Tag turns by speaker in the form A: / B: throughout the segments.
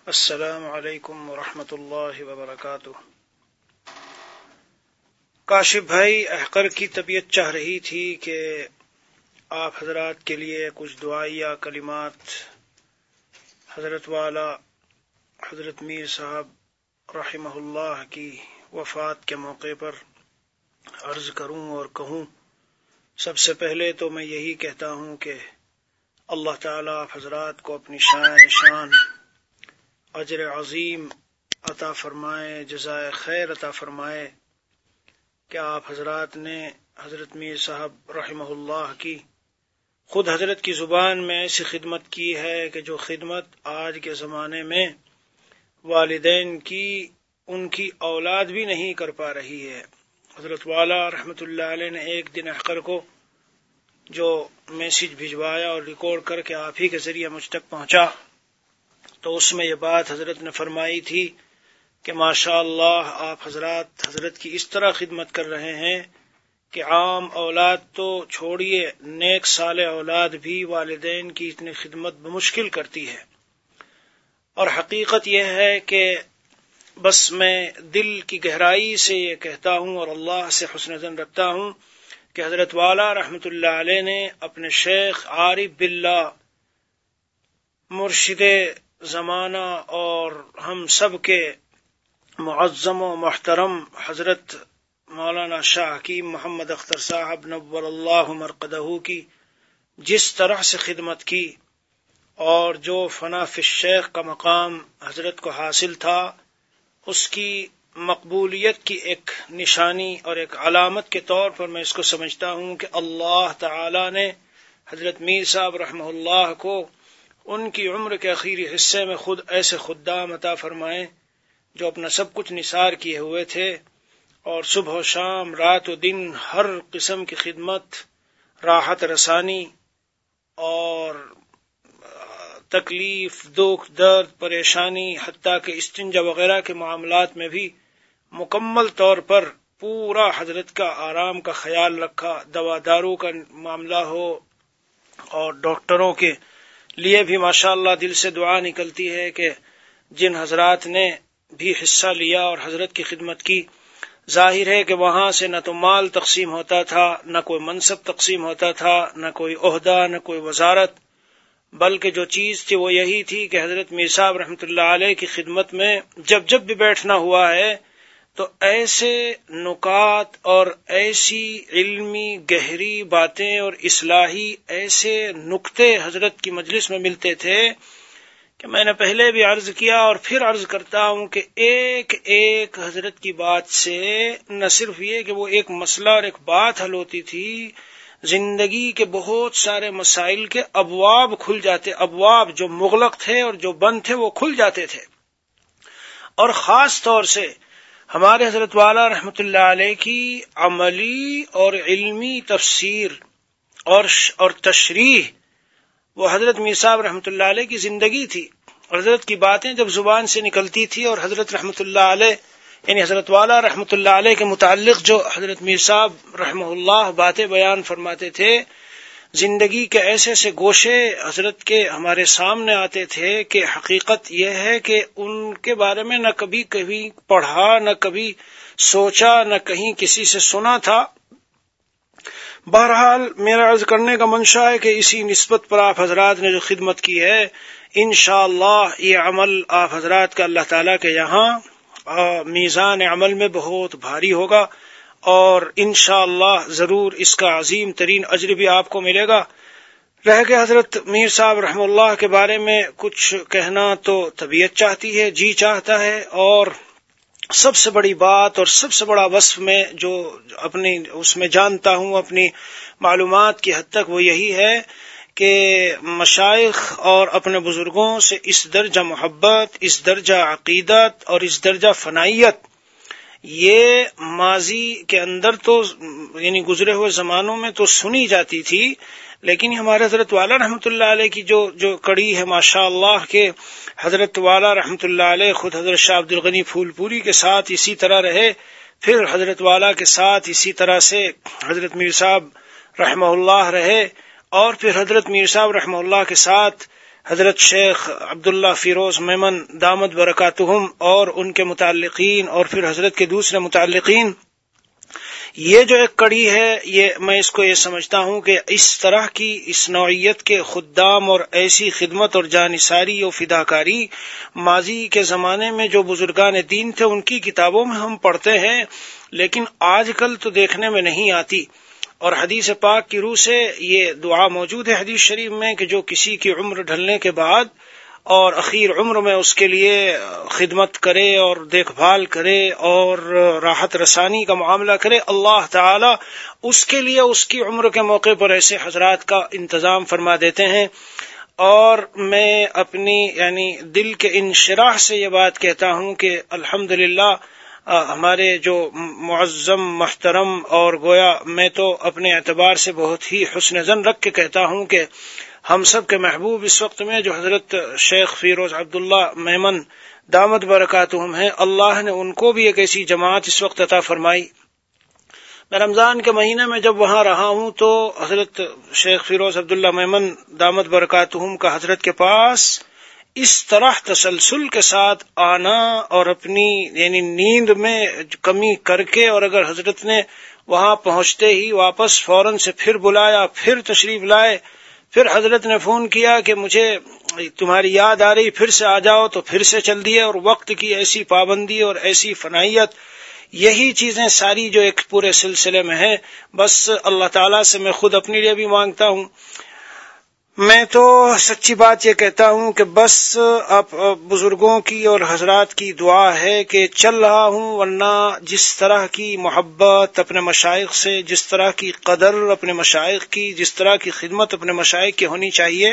A: السلام علیکم ورحمۃ اللہ وبرکاتہ۔ کاشف بھائی احقر کی طبیعت چاہ رہی تھی کہ آپ حضرات کے لیے کچھ دعائیہ کلمات حضرت والا حضرت میر صاحب رحمہ اللہ کی وفات کے موقع پر عرض کروں اور کہوں۔ سب سے پہلے تو میں یہی کہتا ہوں کہ اللہ تعالیٰ آپ حضرات کو اپنی شان اجر عظیم عطا فرمائے، جزائے خیر عطا فرمائے کہ آپ حضرات نے حضرت میر صاحب رحمہ اللہ کی خود حضرت کی زبان میں ایسی خدمت کی ہے کہ جو خدمت آج کے زمانے میں والدین کی ان کی اولاد بھی نہیں کر پا رہی ہے۔ حضرت والا رحمۃ اللہ علیہ نے ایک دن احقر کو جو میسج بھجوایا اور ریکارڈ کر کے آپ ہی کے ذریعے مجھ تک پہنچا، تو اس میں یہ بات حضرت نے فرمائی تھی کہ ماشاء اللہ آپ حضرات حضرت کی اس طرح خدمت کر رہے ہیں کہ عام اولاد تو چھوڑیے، نیک صالح اولاد بھی والدین کی اتنی خدمت بمشکل کرتی ہے۔ اور حقیقت یہ ہے کہ بس میں دل کی گہرائی سے یہ کہتا ہوں اور اللہ سے حسن ظن رکھتا ہوں کہ حضرت والا رحمۃ اللہ علیہ نے اپنے شیخ عارف باللہ مرشد زمانہ اور ہم سب کے معظم و محترم حضرت مولانا شاہ حکیم محمد اختر صاحب نور اللہ مرقدہ کی جس طرح سے خدمت کی اور جو فنا فی الشیخ کا مقام حضرت کو حاصل تھا، اس کی مقبولیت کی ایک نشانی اور ایک علامت کے طور پر میں اس کو سمجھتا ہوں کہ اللہ تعالی نے حضرت میر صاحب رحمہ اللہ کو ان کی عمر کے اخیری حصے میں خود ایسے خدام عطا فرمائے جو اپنا سب کچھ نثار کیے ہوئے تھے اور صبح و شام رات و دن ہر قسم کی خدمت، راحت رسانی اور تکلیف، دکھ، درد، پریشانی، حتیٰ کہ استنجا وغیرہ کے معاملات میں بھی مکمل طور پر پورا حضرت کا آرام کا خیال رکھا۔ دوا دارو کا معاملہ ہو اور ڈاکٹروں کے لیے بھی ماشاءاللہ دل سے دعا نکلتی ہے کہ جن حضرات نے بھی حصہ لیا اور حضرت کی خدمت کی، ظاہر ہے کہ وہاں سے نہ تو مال تقسیم ہوتا تھا، نہ کوئی منصب تقسیم ہوتا تھا، نہ کوئی عہدہ، نہ کوئی وزارت، بلکہ جو چیز تھی وہ یہی تھی کہ حضرت میر صاحب رحمۃ اللہ علیہ کی خدمت میں جب بھی بیٹھنا ہوا ہے تو ایسے نکات اور ایسی علمی گہری باتیں اور اصلاحی ایسے نکتے حضرت کی مجلس میں ملتے تھے کہ میں نے پہلے بھی عرض کیا اور پھر عرض کرتا ہوں کہ ایک ایک حضرت کی بات سے نہ صرف یہ کہ وہ ایک مسئلہ اور ایک بات حل ہوتی تھی، زندگی کے بہت سارے مسائل کے ابواب کھل جاتے، ابواب جو مغلق تھے اور جو بند تھے وہ کھل جاتے تھے۔ اور خاص طور سے ہمارے حضرت والا رحمۃ اللہ علیہ کی عملی اور علمی تفسیر اور تشریح وہ حضرت میر صاحب رحمۃ اللہ علیہ کی زندگی تھی۔ حضرت کی باتیں جب زبان سے نکلتی تھی اور حضرت رحمۃ اللہ علیہ یعنی حضرت والا رحمۃ اللہ علیہ کے متعلق جو حضرت میر صاحب رحمہ اللہ باتیں بیان فرماتے تھے، زندگی کے ایسے ایسے گوشے حضرت کے ہمارے سامنے آتے تھے کہ حقیقت یہ ہے کہ ان کے بارے میں نہ کبھی پڑھا، نہ کبھی سوچا، نہ کہیں کسی سے سنا تھا۔ بہرحال میرا عرض کرنے کا منشا ہے کہ اسی نسبت پر آپ حضرات نے جو خدمت کی ہے، انشاءاللہ یہ عمل آپ حضرات کا اللہ تعالیٰ کے یہاں میزان عمل میں بہت بھاری ہوگا اور انشاءاللہ ضرور اس کا عظیم ترین اجر بھی آپ کو ملے گا۔ رہ گئے حضرت میر صاحب رحمہ اللہ کے بارے میں کچھ کہنا تو طبیعت چاہتی ہے، جی چاہتا ہے، اور سب سے بڑی بات اور سب سے بڑا وصف میں جو اپنی اس میں جانتا ہوں اپنی معلومات کی حد تک وہ یہی ہے کہ مشائخ اور اپنے بزرگوں سے اس درجہ محبت، اس درجہ عقیدت اور اس درجہ فنائیت یہ ماضی کے اندر تو یعنی گزرے ہوئے زمانوں میں تو سنی جاتی تھی، لیکن ہمارے حضرت والا رحمۃ اللہ علیہ کی جو کڑی ہے ماشاء اللہ کہ حضرت والا رحمۃ اللہ علیہ خود حضرت شاہ عبد الغنی پھول پوری کے ساتھ اسی طرح رہے، پھر حضرت والا کے ساتھ اسی طرح سے حضرت میر صاحب رحمہ اللہ رہے، اور پھر حضرت میر صاحب رحمہ اللہ کے ساتھ حضرت شیخ عبداللہ فیروز میمن دامت برکاتہم اور ان کے متعلقین اور پھر حضرت کے دوسرے متعلقین، یہ جو ایک کڑی ہے، یہ میں اس کو یہ سمجھتا ہوں کہ اس طرح کی اس نوعیت کے خدام اور ایسی خدمت اور جانثاری و فداکاری ماضی کے زمانے میں جو بزرگان دین تھے ان کی کتابوں میں ہم پڑھتے ہیں، لیکن آج کل تو دیکھنے میں نہیں آتی۔ اور حدیث پاک کی روح سے یہ دعا موجود ہے حدیث شریف میں کہ جو کسی کی عمر ڈھلنے کے بعد اور اخیر عمر میں اس کے لیے خدمت کرے اور دیکھ بھال کرے اور راحت رسانی کا معاملہ کرے، اللہ تعالی اس کے لیے اس کی عمر کے موقع پر ایسے حضرات کا انتظام فرما دیتے ہیں۔ اور میں اپنی دل کے انشراح سے یہ بات کہتا ہوں کہ الحمدللہ ہمارے جو معظم محترم، اور گویا میں تو اپنے اعتبار سے بہت ہی حسن ظن رکھ کے کہتا ہوں کہ ہم سب کے محبوب اس وقت میں جو حضرت شیخ فیروز عبداللہ میمن دامت برکاتہم ہیں، اللہ نے ان کو بھی ایک ایسی جماعت اس وقت عطا فرمائی۔ میں رمضان کے مہینے میں جب وہاں رہا ہوں تو حضرت شیخ فیروز عبداللہ میمن دامت برکاتہم کا حضرت کے پاس اس طرح تسلسل کے ساتھ آنا اور اپنی نیند میں کمی کر کے، اور اگر حضرت نے وہاں پہنچتے ہی واپس فوراً سے پھر بلایا، پھر تشریف لائے، پھر حضرت نے فون کیا کہ مجھے تمہاری یاد آ رہی، پھر سے آ جاؤ، تو پھر سے چل دیے۔ اور وقت کی ایسی پابندی اور ایسی فنائیت، یہی چیزیں ساری جو ایک پورے سلسلے میں ہیں، بس اللہ تعالیٰ سے میں خود اپنے لیے بھی مانگتا ہوں۔ میں تو سچی بات یہ کہتا ہوں کہ بس اب بزرگوں کی اور حضرات کی دعا ہے کہ چل رہا ہوں، ورنہ جس طرح کی محبت اپنے مشائخ سے، جس طرح کی قدر اپنے مشائخ کی، جس طرح کی خدمت اپنے مشائخ کی ہونی چاہیے،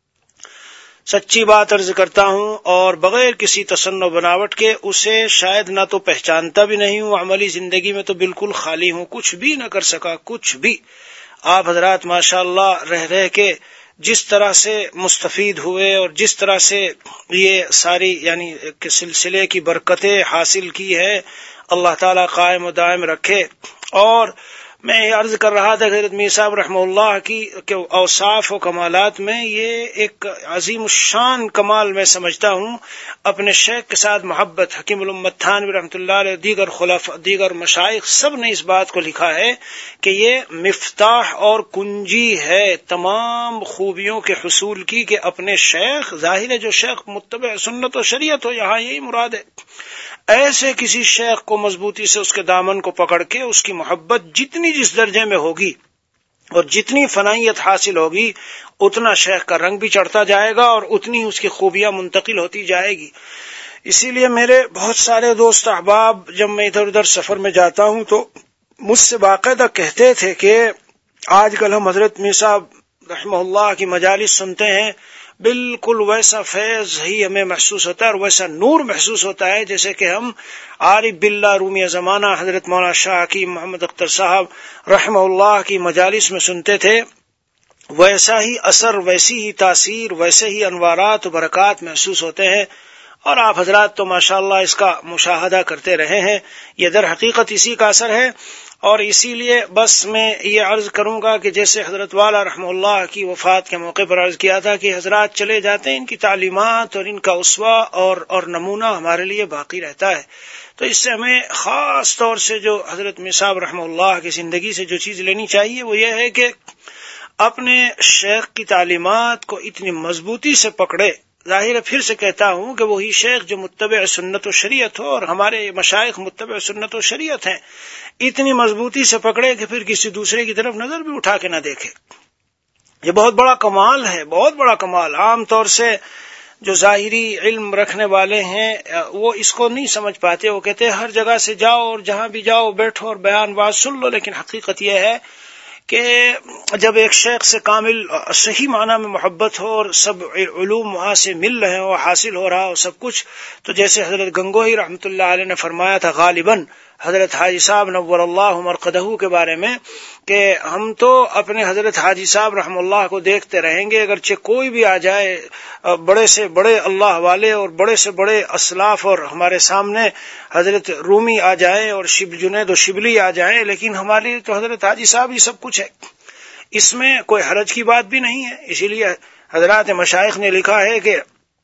A: سچی بات عرض کرتا ہوں، اور بغیر کسی تصنع بناوٹ کے اسے شاید نہ تو پہچانتا بھی نہیں ہوں، عملی زندگی میں تو بالکل خالی ہوں، کچھ بھی نہ کر سکا، کچھ بھی۔ آپ حضرات ماشاءاللہ رہ کے جس طرح سے مستفید ہوئے اور جس طرح سے یہ ساری سلسلے کی برکتیں حاصل کی ہے، اللہ تعالیٰ قائم و دائم رکھے۔ اور میں یہ عرض کر رہا تھا حضرت میر صاحب رحمہ اللہ کی کہ اوصاف و کمالات میں یہ ایک عظیم الشان کمال میں سمجھتا ہوں۔ اپنے شیخ کے ساتھ محبت، حکیم الامت تھانوی رحمۃ اللہ علیہ، دیگر مشائخ سب نے اس بات کو لکھا ہے کہ یہ مفتاح اور کنجی ہے تمام خوبیوں کے حصول کی، کہ اپنے شیخ، ظاہر ہے جو شیخ متبع سنت و شریعت ہو، یہاں یہی مراد ہے، ایسے کسی شیخ کو مضبوطی سے اس کے دامن کو پکڑ کے اس کی محبت جتنی جس درجے میں ہوگی اور جتنی فنائیت حاصل ہوگی، اتنا شیخ کا رنگ بھی چڑھتا جائے گا اور اتنی اس کی خوبیاں منتقل ہوتی جائے گی۔ اسی لیے میرے بہت سارے دوست احباب جب میں ادھر ادھر سفر میں جاتا ہوں تو مجھ سے باقاعدہ کہتے تھے کہ آج کل ہم حضرت میر صاحب رحمہ اللہ کی مجالس سنتے ہیں، بالکل ویسا فیض ہی ہمیں محسوس ہوتا ہے اور ویسا نور محسوس ہوتا ہے جیسے کہ ہم عارف باللہ رومی زمانہ حضرت مولانا شاہ حکیم محمد اختر صاحب رحمہ اللہ کی مجالس میں سنتے تھے۔ ویسا ہی اثر، ویسی ہی تاثیر، ویسے ہی انوارات و برکات محسوس ہوتے ہیں، اور آپ حضرات تو ماشاءاللہ اس کا مشاہدہ کرتے رہے ہیں۔ یہ در حقیقت اسی کا اثر ہے، اور اسی لیے بس میں یہ عرض کروں گا کہ جیسے حضرت والا رحمہ اللہ کی وفات کے موقع پر عرض کیا تھا کہ حضرات چلے جاتے ہیں، ان کی تعلیمات اور ان کا اسوہ اور نمونہ ہمارے لیے باقی رہتا ہے۔ تو اس سے ہمیں خاص طور سے جو حضرت میر صاحب رحمہ اللہ کی زندگی سے جو چیز لینی چاہیے وہ یہ ہے کہ اپنے شیخ کی تعلیمات کو اتنی مضبوطی سے پکڑے۔ ظاہر ہے پھر سے کہتا ہوں کہ وہی شیخ جو متبع سنت و شریعت ہو، اور ہمارے مشائخ متبع سنت و شریعت ہیں، اتنی مضبوطی سے پکڑے کہ پھر کسی دوسرے کی طرف نظر بھی اٹھا کے نہ دیکھے۔ یہ بہت بڑا کمال ہے، بہت بڑا کمال۔ عام طور سے جو ظاہری علم رکھنے والے ہیں وہ اس کو نہیں سمجھ پاتے، وہ کہتے ہیں ہر جگہ سے جاؤ اور جہاں بھی جاؤ بیٹھو اور بیان باز سن لو، لیکن حقیقت یہ ہے کہ جب ایک شیخ سے کامل صحیح معنی میں محبت ہو اور سب علوم وہاں سے مل رہے ہوں، حاصل ہو رہا ہو سب کچھ، تو جیسے حضرت گنگوہی رحمۃ اللہ علیہ نے فرمایا تھا غالباً حضرت حاجی صاحب نور اللہ مرقدہ کے بارے میں کہ ہم تو اپنے حضرت حاجی صاحب رحم اللہ کو دیکھتے رہیں گے، اگرچہ کوئی بھی آ جائے، بڑے سے بڑے اللہ والے اور بڑے سے بڑے اسلاف اور ہمارے سامنے حضرت رومی آ جائیں اور جنید و شبلی آ جائیں، لیکن ہمارے لیے تو حضرت حاجی صاحب ہی سب کچھ ہے، اس میں کوئی حرج کی بات بھی نہیں ہے۔ اسی لیے حضرات مشائخ نے لکھا ہے کہ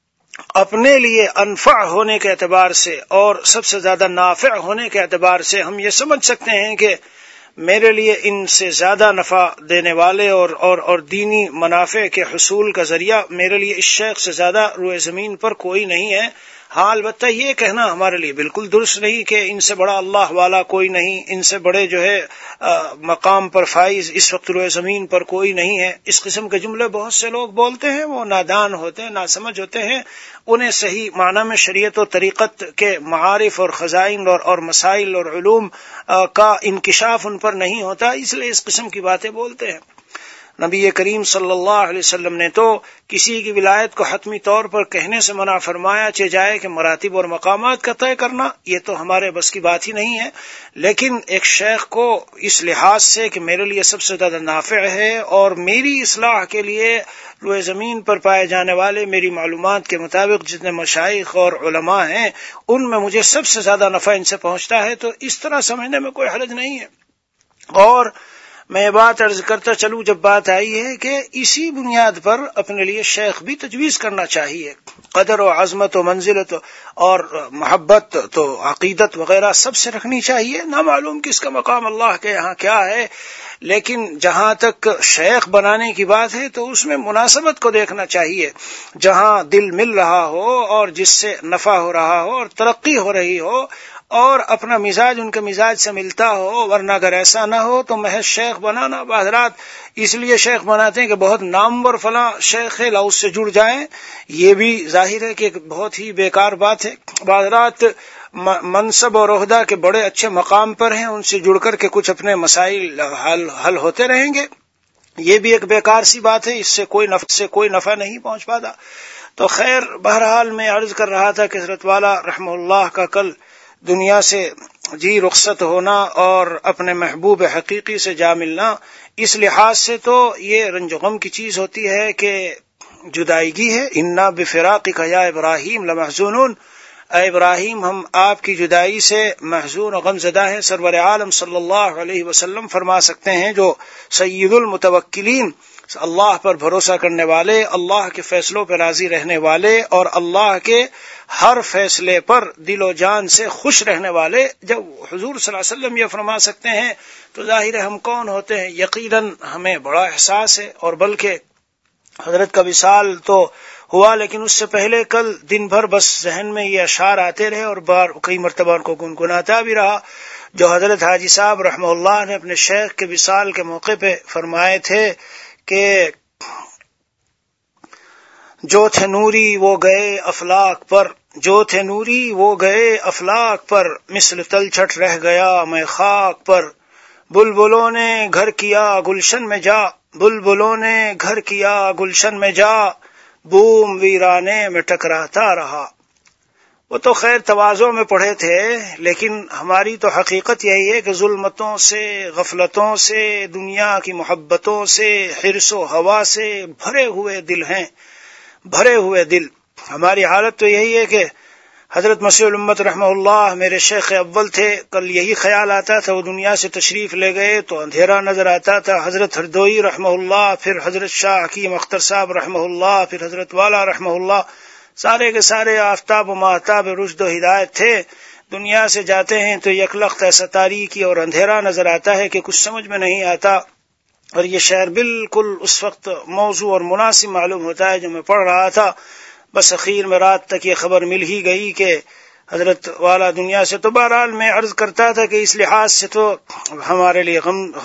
A: اپنے لیے انفع ہونے کے اعتبار سے اور سب سے زیادہ نافع ہونے کے اعتبار سے ہم یہ سمجھ سکتے ہیں کہ میرے لیے ان سے زیادہ نفع دینے والے اور دینی منافع کے حصول کا ذریعہ میرے لیے اس شیخ سے زیادہ روئے زمین پر کوئی نہیں ہے. ہاں البتہ یہ کہنا ہمارے لیے بالکل درست نہیں کہ ان سے بڑا اللہ والا کوئی نہیں، ان سے بڑے جو ہے مقام پر فائز اس وقت روئے زمین پر کوئی نہیں ہے. اس قسم کے جملے بہت سے لوگ بولتے ہیں، وہ نادان ہوتے ہیں، ناسمجھ ہوتے ہیں، انہیں صحیح معنی میں شریعت و طریقت کے معارف اور خزائن اور مسائل اور علوم کا انکشاف ان پر نہیں ہوتا، اس لیے اس قسم کی باتیں بولتے ہیں. نبی کریم صلی اللہ علیہ وسلم نے تو کسی کی ولایت کو حتمی طور پر کہنے سے منع فرمایا، چہ جائے کہ مراتب اور مقامات کا طے کرنا یہ تو ہمارے بس کی بات ہی نہیں ہے، لیکن ایک شیخ کو اس لحاظ سے کہ میرے لیے سب سے زیادہ نافع ہے اور میری اصلاح کے لیے روئے زمین پر پائے جانے والے میری معلومات کے مطابق جتنے مشائخ اور علماء ہیں ان میں مجھے سب سے زیادہ نفع ان سے پہنچتا ہے، تو اس طرح سمجھنے میں کوئی حرج نہیں ہے. اور میں یہ بات عرض کرتا چلوں، جب بات آئی ہے کہ اسی بنیاد پر اپنے لیے شیخ بھی تجویز کرنا چاہیے، قدر و عظمت و منزلت اور محبت تو عقیدت وغیرہ سب سے رکھنی چاہیے. نہ معلوم کس کا مقام اللہ کے یہاں کیا ہے، لیکن جہاں تک شیخ بنانے کی بات ہے تو اس میں مناسبت کو دیکھنا چاہیے. جہاں دل مل رہا ہو اور جس سے نفع ہو رہا ہو اور ترقی ہو رہی ہو اور اپنا مزاج ان کے مزاج سے ملتا ہو، ورنہ اگر ایسا نہ ہو تو محض شیخ بنانا، حضرات اس لیے شیخ بناتے ہیں کہ بہت نامور فلاں شیخ ہے، لاؤ اس سے جڑ جائیں، یہ بھی ظاہر ہے کہ ایک بہت ہی بیکار بات ہے. حضرات منصب اور عہدہ کے بڑے اچھے مقام پر ہیں، ان سے جڑ کر کے کچھ اپنے مسائل حل ہوتے رہیں گے، یہ بھی ایک بیکار سی بات ہے، اس سے کوئی نفع نہیں پہنچ پاتا. تو خیر بہرحال میں عرض کر رہا تھا کہ حضرت والا رحمہ اللہ کا کل دنیا سے جی رخصت ہونا اور اپنے محبوب حقیقی سے جا ملنا، اس لحاظ سے تو یہ رنج و غم کی چیز ہوتی ہے کہ جدائیگی ہے. انا بفراقک یا ابراہیم لمحزونون، اے ابراہیم ہم آپ کی جدائی سے محزون و غم زدہ ہیں. سرور عالم صلی اللہ علیہ وسلم فرما سکتے ہیں، جو سید المتوکلین، اللہ پر بھروسہ کرنے والے، اللہ کے فیصلوں پہ راضی رہنے والے اور اللہ کے ہر فیصلے پر دل و جان سے خوش رہنے والے، جب حضور صلی اللہ علیہ وسلم یہ فرما سکتے ہیں تو ظاہر ہے ہم کون ہوتے ہیں. یقیناً ہمیں بڑا احساس ہے، اور بلکہ حضرت کا وصال تو ہوا لیکن اس سے پہلے کل دن بھر بس ذہن میں یہ اشعار آتے رہے اور کئی مرتبہ ان کو گنگناتا بھی رہا، جو حضرت حاجی صاحب رحمہ اللہ نے اپنے شیخ کے وصال کے موقع پہ فرمائے تھے کہ جو تھے نوری وہ گئے افلاک پر، جو تھے نوری وہ گئے افلاک پر، مثل تلچھٹ رہ گیا میں خاک پر. بلبلوں نے گھر کیا گلشن میں جا، بلبلوں نے گھر کیا گلشن میں جا، بوم ویرانے میں ٹکراتا رہا. وہ تو خیر تواضع میں پڑھے تھے، لیکن ہماری تو حقیقت یہی ہے کہ ظلمتوں سے، غفلتوں سے، دنیا کی محبتوں سے، حرص و ہوا سے بھرے ہوئے دل ہیں، بھرے ہوئے دل. ہماری حالت تو یہی ہے کہ حضرت مسیح الامت رحمہ اللہ میرے شیخ اول تھے، کل یہی خیال آتا تھا، وہ دنیا سے تشریف لے گئے تو اندھیرا نظر آتا تھا. حضرت ہردوئی رحمہ اللہ، پھر حضرت شاہ حکیم اختر صاحب رحمہ اللہ، پھر حضرت والا رحمہ اللہ، سارے کے سارے آفتاب و ماہتاب رشد و ہدایت تھے. دنیا سے جاتے ہیں تو یکلخت ایسا تاریکی اور اندھیرا نظر آتا ہے کہ کچھ سمجھ میں نہیں آتا. اور یہ شعر بالکل اس وقت موضوع اور مناسب معلوم ہوتا ہے جو میں پڑھ رہا تھا. بس اخیر میں رات تک یہ خبر مل ہی گئی کہ حضرت والا دنیا سے. تو بہرحال میں عرض کرتا تھا کہ اس لحاظ سے تو ہمارے لیے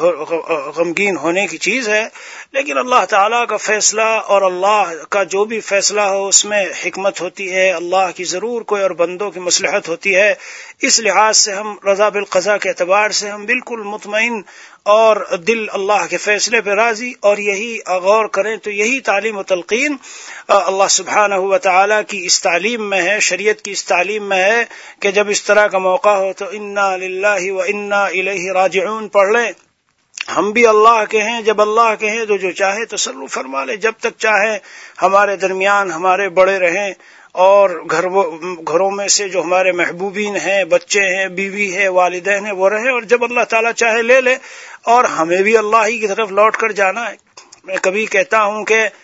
A: غمگین ہونے کی چیز ہے، لیکن اللہ تعالیٰ کا فیصلہ اور اللہ کا جو بھی فیصلہ ہو اس میں حکمت ہوتی ہے، اللہ کی ضرور کوئی اور بندوں کی مصلحت ہوتی ہے. اس لحاظ سے ہم رضا بالقضاء کے اعتبار سے ہم بالکل مطمئن اور دل اللہ کے فیصلے پہ راضی، اور یہی غور کریں تو یہی تعلیم و تلقین اللہ سبحانہ و تعالیٰ کی اس تعلیم میں ہے، شریعت کی اس تعلیم میں ہے کہ جب اس طرح کا موقع ہو تو انا للہ و انا الیہ راجعون پڑھ لیں. ہم بھی اللہ کے ہیں، جب اللہ کے ہیں تو جو چاہے تصرف فرما لے، جب تک چاہے ہمارے درمیان ہمارے بڑے رہیں اور گھروں میں سے جو ہمارے محبوبین ہیں، بچے ہیں، بیوی ہے، والدین ہیں، وہ رہے، اور جب اللہ تعالیٰ چاہے لے لے. اور ہمیں بھی اللہ ہی کی طرف لوٹ کر جانا ہے. میں کبھی کہتا ہوں کہ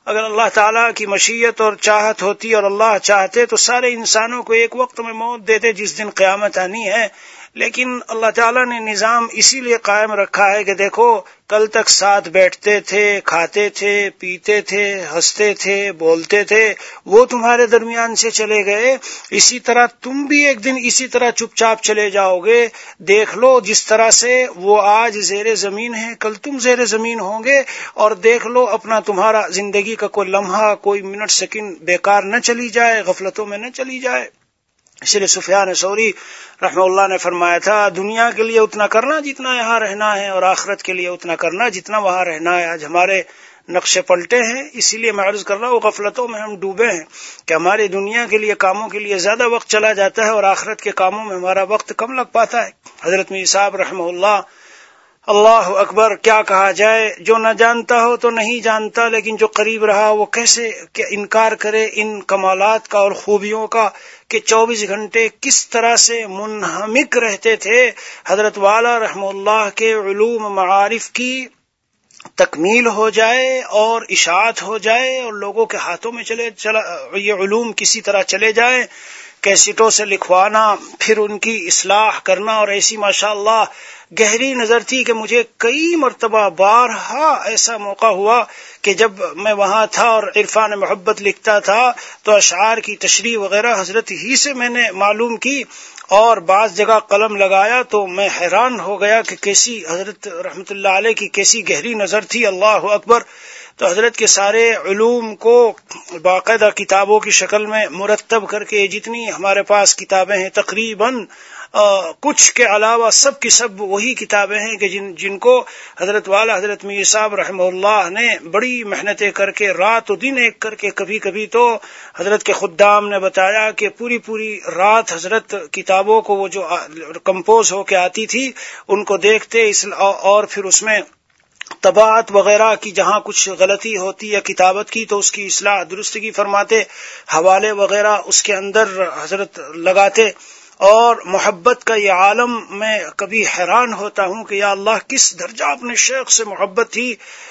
A: اگر اللہ تعالیٰ کی مشیت اور چاہت ہوتی اور اللہ چاہتے تو سارے انسانوں کو ایک وقت میں موت دیتے جس دن قیامت آنی ہے، لیکن اللہ تعالیٰ نے نظام اسی لیے قائم رکھا ہے کہ دیکھو کل تک ساتھ بیٹھتے تھے، کھاتے تھے، پیتے تھے، ہنستے تھے، بولتے تھے، وہ تمہارے درمیان سے چلے گئے، اسی طرح تم بھی ایک دن اسی طرح چپ چاپ چلے جاؤ گے۔ دیکھ لو جس طرح سے وہ آج زیر زمین ہے کل تم زیر زمین ہوں گے، اور دیکھ لو اپنا تمہارا زندگی کا کوئی لمحہ، کوئی منٹ سیکنڈ بیکار نہ چلی جائے، غفلتوں میں نہ چلی جائے۔ اس لیے سفیان ثوری رحمہ اللہ نے فرمایا تھا، دنیا کے لیے اتنا کرنا جتنا یہاں رہنا ہے، اور آخرت کے لیے اتنا کرنا جتنا وہاں رہنا ہے۔ آج ہمارے نقشے پلٹے ہیں، اسی لیے میں عرض کر رہا ہوں غفلتوں میں ہم ڈوبے ہیں کہ ہماری دنیا کے لیے کاموں کے لیے زیادہ وقت چلا جاتا ہے اور آخرت کے کاموں میں ہمارا وقت کم لگ پاتا ہے۔ حضرت میر صاحب رحمہ اللہ، اللہ اکبر، کیا کہا جائے، جو نہ جانتا ہو تو نہیں جانتا، لیکن جو قریب رہا وہ کیسے انکار کرے ان کمالات کا اور خوبیوں کا کہ 24 گھنٹے کس طرح سے منہمک رہتے تھے۔ حضرت والا رحمہ اللہ کے علوم معارف کی تکمیل ہو جائے اور اشاعت ہو جائے اور لوگوں کے ہاتھوں میں یہ علوم کسی طرح چلے جائیں، کیسٹوں سے لکھوانا، پھر ان کی اصلاح کرنا، اور ایسی ماشاءاللہ گہری نظر تھی کہ مجھے کئی مرتبہ بارہا ایسا موقع ہوا کہ جب میں وہاں تھا اور عرفان محبت لکھتا تھا تو اشعار کی تشریح وغیرہ حضرت ہی سے میں نے معلوم کی، اور بعض جگہ قلم لگایا تو میں حیران ہو گیا کہ کیسی حضرت رحمت اللہ علیہ کی کیسی گہری نظر تھی، اللہ اکبر۔ تو حضرت کے سارے علوم کو باقاعدہ کتابوں کی شکل میں مرتب کر کے، جتنی ہمارے پاس کتابیں ہیں تقریباً کچھ کے علاوہ سب کی سب وہی کتابیں ہیں کہ جن کو حضرت والا حضرت میر صاحب رحمہ اللہ نے بڑی محنتیں کر کے رات و دن ایک کر کے، کبھی کبھی تو حضرت کے خدام نے بتایا کہ پوری رات حضرت کتابوں کو وہ جو کمپوز ہو کے آتی تھی ان کو دیکھتے، اور پھر اس میں طباعت وغیرہ کی جہاں کچھ غلطی ہوتی ہے کتابت کی تو اس کی اصلاح درستگی فرماتے، حوالے وغیرہ اس کے اندر حضرت لگاتے۔ اور محبت کا یہ عالم، میں کبھی حیران ہوتا ہوں کہ یا اللہ کس درجہ اپنے شیخ سے محبت تھی۔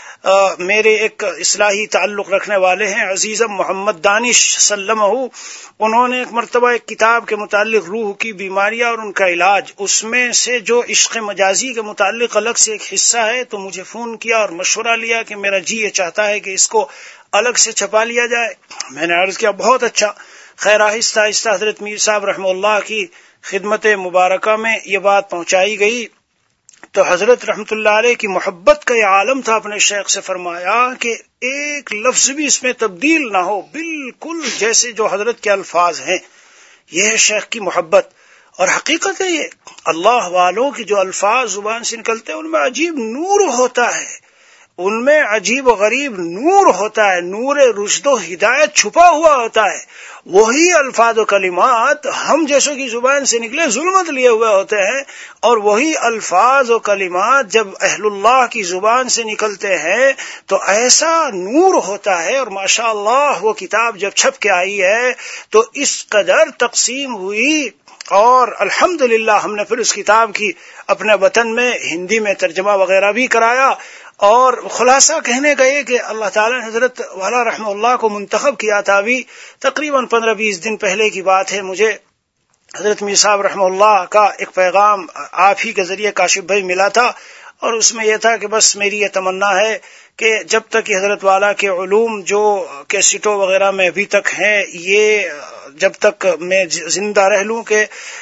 A: میرے ایک اصلاحی تعلق رکھنے والے ہیں عزیزم محمد دانش سلمہ، انہوں نے ایک مرتبہ ایک کتاب کے متعلق روح کی بیماریاں اور ان کا علاج، اس میں سے جو عشق مجازی کے متعلق الگ سے ایک حصہ ہے، تو مجھے فون کیا اور مشورہ لیا کہ میرا جی یہ چاہتا ہے کہ اس کو الگ سے چھپا لیا جائے۔ میں نے عرض کیا بہت اچھا۔ خیر آہستہ آہستہ حضرت میر صاحب رحمہ اللہ کی خدمت مبارکہ میں یہ بات پہنچائی گئی تو حضرت رحمت اللہ علیہ کی محبت کا یہ عالم تھا، اپنے شیخ سے فرمایا کہ ایک لفظ بھی اس میں تبدیل نہ ہو، بالکل جیسے جو حضرت کے الفاظ ہیں، یہ ہے شیخ کی محبت۔ اور حقیقت ہے یہ اللہ والوں کی جو الفاظ زبان سے نکلتے ہیں ان میں عجیب نور ہوتا ہے، ان میں عجیب و غریب نور ہوتا ہے، نور رشد و ہدایت چھپا ہوا ہوتا ہے۔ وہی الفاظ و کلمات ہم جیسوں کی زبان سے نکلے ظلمت لیے ہوئے ہوتے ہیں، اور وہی الفاظ و کلمات جب اہل اللہ کی زبان سے نکلتے ہیں تو ایسا نور ہوتا ہے۔ اور ماشاءاللہ وہ کتاب جب چھپ کے آئی ہے تو اس قدر تقسیم ہوئی، اور الحمدللہ ہم نے پھر اس کتاب کی اپنے وطن میں ہندی میں ترجمہ وغیرہ بھی کرایا۔ اور خلاصہ کہنے گئے کہ اللہ تعالیٰ نے حضرت والا رحمہ اللہ کو منتخب کیا تھا۔ ابھی تقریباً 15-20 دن پہلے کی بات ہے، مجھے حضرت میر صاحب رحمہ اللہ کا ایک پیغام آپ ہی کے ذریعے کاشف بھائی ملا تھا، اور اس میں یہ تھا کہ بس میری یہ تمنا ہے کہ جب تک یہ حضرت والا کے علوم جو کیسٹوں وغیرہ میں ابھی تک ہیں، یہ جب تک میں زندہ رہ لوں کہ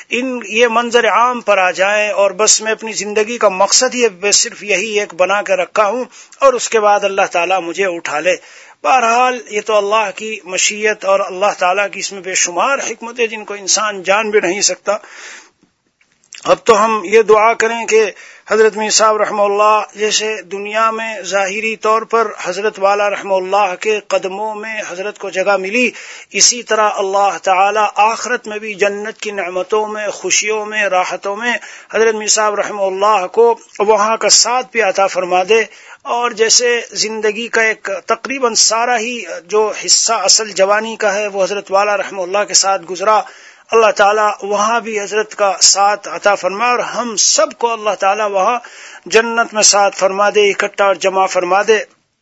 A: یہ منظر عام پر آ جائیں، اور بس میں اپنی زندگی کا مقصد یہ صرف یہی ایک بنا کے رکھا ہوں، اور اس کے بعد اللہ تعالیٰ مجھے اٹھا لے۔ بہرحال یہ تو اللہ کی مشیت اور اللہ تعالیٰ کی اس میں بے شمار حکمتیں جن کو انسان جان بھی نہیں سکتا۔ اب تو ہم یہ دعا کریں کہ حضرت میر صاحب رحمہ اللہ جیسے دنیا میں ظاہری طور پر حضرت والا رحمہ اللہ کے قدموں میں حضرت کو جگہ ملی، اسی طرح اللہ تعالی آخرت میں بھی جنت کی نعمتوں میں، خوشیوں میں، راحتوں میں حضرت میر صاحب رحمہ اللہ کو وہاں کا ساتھ بھی عطا فرما دے۔ اور جیسے زندگی کا ایک تقریباً سارا ہی جو حصہ اصل جوانی کا ہے وہ حضرت والا رحمہ اللہ کے ساتھ گزرا، اللہ تعالیٰ وہاں بھی حضرت کا ساتھ عطا فرما، اور ہم سب کو اللہ تعالیٰ وہاں جنت میں ساتھ فرما دے، اکٹھا اور جمع فرما دے۔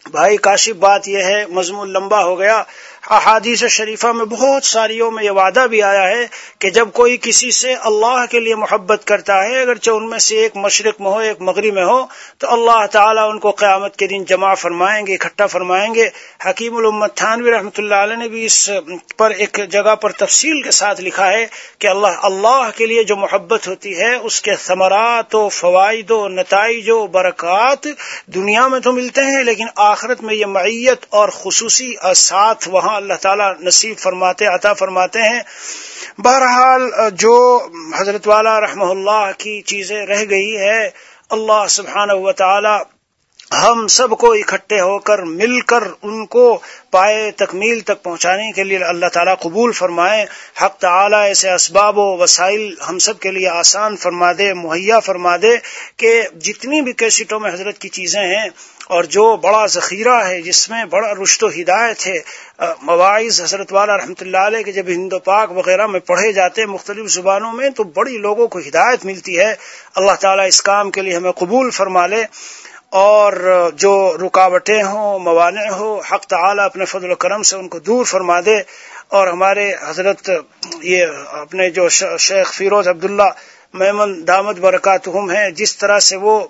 A: بھائی کاشف بات یہ ہے، مضمون لمبا ہو گیا، احادیث شریفہ میں بہت ساریوں میں یہ وعدہ بھی آیا ہے کہ جب کوئی کسی سے اللہ کے لیے محبت کرتا ہے، اگرچہ ان میں سے ایک مشرق میں ہو ایک مغرب میں ہو، تو اللہ تعالیٰ ان کو قیامت کے دن جمع فرمائیں گے، اکٹھا فرمائیں گے۔ حکیم الامت تھانوی رحمۃ اللہ علیہ نے بھی اس پر ایک جگہ پر تفصیل کے ساتھ لکھا ہے کہ اللہ کے لیے جو محبت ہوتی ہے اس کے ثمرات و فوائد و نتائج و برکات دنیا میں تو ملتے ہیں، لیکن آخرت میں یہ معیت اور خصوصی ساتھ وہاں اللہ تعالیٰ نصیب فرماتے عطا فرماتے ہیں۔ بہرحال جو حضرت والا رحمہ اللہ کی چیزیں رہ گئی ہے، اللہ سبحانہ و تعالی ہم سب کو اکٹھے ہو کر مل کر ان کو پائے تکمیل تک پہنچانے کے لیے اللہ تعالیٰ قبول فرمائے۔ حق تعالیٰ ایسے اسباب و وسائل ہم سب کے لیے آسان فرما دے، مہیا فرما دے کہ جتنی بھی کیسٹوں میں حضرت کی چیزیں ہیں اور جو بڑا ذخیرہ ہے جس میں بڑا رشد و ہدایت ہے، مواعظ حضرت والا رحمۃ اللہ علیہ کے جب ہند و پاک وغیرہ میں پڑھے جاتے ہیں مختلف زبانوں میں تو بڑی لوگوں کو ہدایت ملتی ہے۔ اللہ تعالیٰ اس کام کے لیے ہمیں قبول فرما لے، اور جو رکاوٹیں ہوں موانع ہو حق تعالیٰ اپنے فضل و کرم سے ان کو دور فرما دے۔ اور ہمارے حضرت یہ اپنے جو شیخ فیروز عبداللہ میمن دامت برکاتہم ہیں، جس طرح سے وہ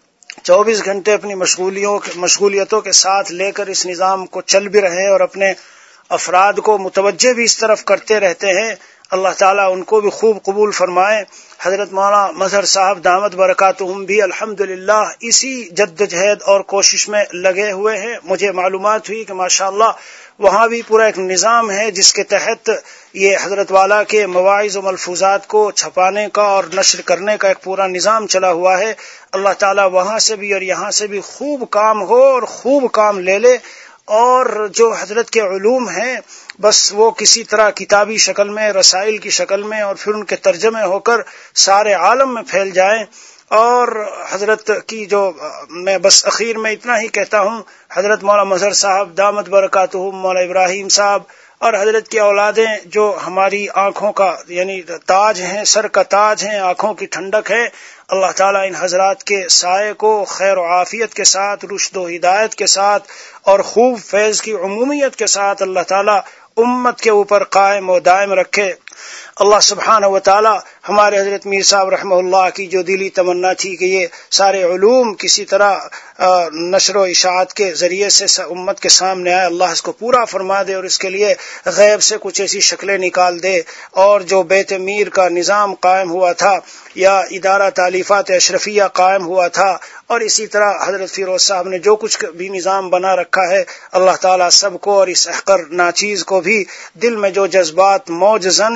A: 24 گھنٹے اپنی مشغولیتوں کے ساتھ لے کر اس نظام کو چل بھی رہے ہیں اور اپنے افراد کو متوجہ بھی اس طرف کرتے رہتے ہیں، اللہ تعالیٰ ان کو بھی خوب قبول فرمائے۔ حضرت مولانا مظہر صاحب دامت برکاتہم بھی الحمدللہ اسی جدوجہد اور کوشش میں لگے ہوئے ہیں۔ مجھے معلومات ہوئی کہ ماشاءاللہ وہاں بھی پورا ایک نظام ہے جس کے تحت یہ حضرت والا کے مواعظ و ملفوظات کو چھپانے کا اور نشر کرنے کا ایک پورا نظام چلا ہوا ہے۔ اللہ تعالیٰ وہاں سے بھی اور یہاں سے بھی خوب کام ہو اور خوب کام لے لے، اور جو حضرت کے علوم ہیں بس وہ کسی طرح کتابی شکل میں، رسائل کی شکل میں اور پھر ان کے ترجمے ہو کر سارے عالم میں پھیل جائیں۔ اور حضرت کی جو میں بس اخیر میں اتنا ہی کہتا ہوں، حضرت مولانا مظہر صاحب دامت برکاتہم، مولانا ابراہیم صاحب اور حضرت کی اولادیں جو ہماری آنکھوں کا یعنی تاج ہیں، سر کا تاج ہیں، آنکھوں کی ٹھنڈک ہے، اللہ تعالیٰ ان حضرات کے سائے کو خیر و عافیت کے ساتھ، رشد و ہدایت کے ساتھ اور خوب فیض کی عمومیت کے ساتھ اللہ تعالیٰ امت کے اوپر قائم و دائم رکھے۔ اللہ سبحانہ و تعالی ہمارے حضرت میر صاحب رحمہ اللہ کی جو دلی تمنا تھی کہ یہ سارے علوم کسی طرح نشر و اشاعت کے ذریعے سے امت کے سامنے آئے، اللہ اس کو پورا فرما دے اور اس کے لیے غیب سے کچھ ایسی شکلیں نکال دے، اور جو بیت میر کا نظام قائم ہوا تھا یا ادارہ تالیفات اشرفیہ قائم ہوا تھا، اور اسی طرح حضرت فیروز صاحب نے جو کچھ بھی نظام بنا رکھا ہے، اللہ تعالیٰ سب کو اور اس احقر ناچیز کو بھی دل میں جو جذبات موجزن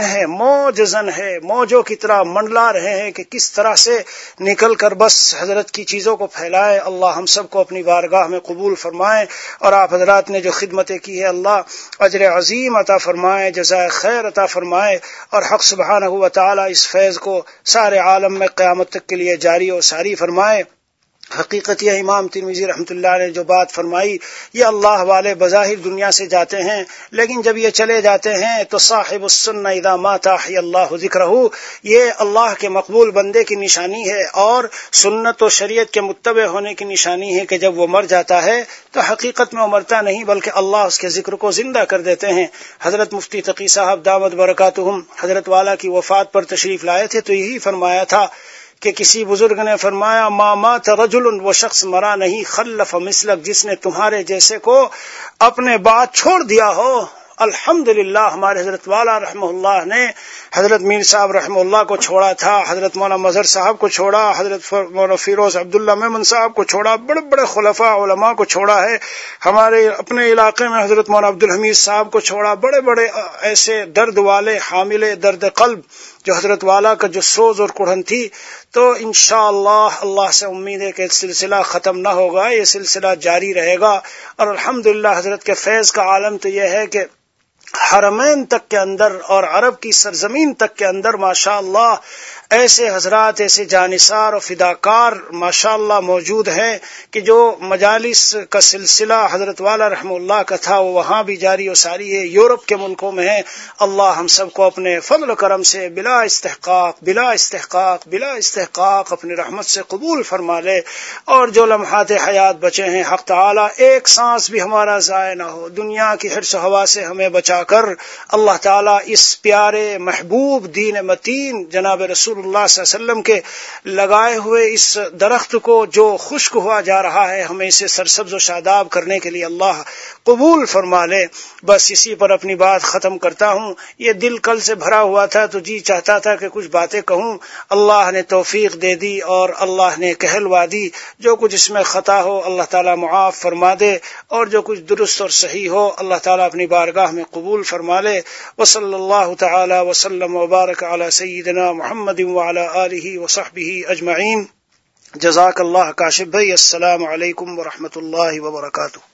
A: ہے موجوں کی طرح منڈلا رہے ہیں کہ کس طرح سے نکل کر بس حضرت کی چیزوں کو پھیلائے، اللہ ہم سب کو اپنی بارگاہ میں قبول فرمائے، اور آپ حضرات نے جو خدمتیں کی ہے اللہ اجر عظیم عطا فرمائے، جزائے خیر عطا فرمائے، اور حق سبحانہ و تعالی اس فیض کو سارے عالم میں قیامت تک کے لیے جاری و ساری فرمائے۔ حقیقت یہ امام ترمذی رحمۃ اللہ نے جو بات فرمائی، یہ اللہ والے بظاہر دنیا سے جاتے ہیں لیکن جب یہ چلے جاتے ہیں تو صاحب السنہ اذا مات احیا اللہ ذکرہ، یہ اللہ کے مقبول بندے کی نشانی ہے اور سنت و شریعت کے متبع ہونے کی نشانی ہے کہ جب وہ مر جاتا ہے تو حقیقت میں وہ مرتا نہیں بلکہ اللہ اس کے ذکر کو زندہ کر دیتے ہیں۔ حضرت مفتی تقی صاحب دامت برکاتہم حضرت والا کی وفات پر تشریف لائے تھے تو یہی فرمایا تھا کہ کسی بزرگ نے فرمایا ما مات رجل، وہ شخص مرا نہیں، خلف مثلک، جس نے تمہارے جیسے کو اپنے بعد چھوڑ دیا ہو۔ الحمدللہ ہمارے حضرت والا رحمہ اللہ نے حضرت میر صاحب رحمہ اللہ کو چھوڑا تھا، حضرت مولانا مظہر صاحب کو چھوڑا، حضرت مولانا فیروز عبداللہ میمن صاحب کو چھوڑا، بڑے بڑے خلفاء علماء کو چھوڑا ہے، ہمارے اپنے علاقے میں حضرت مولانا عبدالحمید صاحب کو چھوڑا، بڑے بڑے ایسے درد والے حامل درد قلب جو حضرت والا کا جو سوز اور کڑھن تھی۔ تو انشاءاللہ اللہ سے امید ہے کہ سلسلہ ختم نہ ہوگا، یہ سلسلہ جاری رہے گا، اور الحمدللہ حضرت کے فیض کا عالم تو یہ ہے کہ حرمین تک کے اندر اور عرب کی سرزمین تک کے اندر ماشاءاللہ ایسے حضرات، ایسے جانثار و فداکار ماشاءاللہ موجود ہیں کہ جو مجالس کا سلسلہ حضرت والا رحمہ اللہ کا تھا وہ وہاں بھی جاری و ساری ہے، یورپ کے ملکوں میں ہے۔ اللہ ہم سب کو اپنے فضل و کرم سے بلا استحقاق اپنی رحمت سے قبول فرما لے، اور جو لمحات حیات بچے ہیں حق تعالی ایک سانس بھی ہمارا ضائع نہ ہو، دنیا کی حرص و ہوا سے ہمیں بچا کر اللہ تعالی اس پیارے محبوب دین متین جناب رسول اللہ صلی اللہ علیہ وسلم کے لگائے ہوئے اس درخت کو جو خشک ہوا جا رہا ہے، ہمیں اسے سرسبز و شاداب کرنے کے لیے اللہ قبول فرما لے۔ بس اسی پر اپنی بات ختم کرتا ہوں۔ یہ دل کل سے بھرا ہوا تھا تو جی چاہتا تھا کہ کچھ باتیں کہوں، اللہ نے توفیق دے دی اور اللہ نے کہلوا دی۔ جو کچھ اس میں خطا ہو اللہ تعالی معاف فرما دے، اور جو کچھ درست اور صحیح ہو اللہ تعالی اپنی بارگاہ میں قبول فرما لے۔ وصلی اللہ تعالی وسلم وبارک علی سیدنا محمد وعلی آلہ وصحبہ اجمعین۔ جزاک اللہ کاشف بھائی، السلام علیکم ورحمۃ اللہ وبرکاتہ۔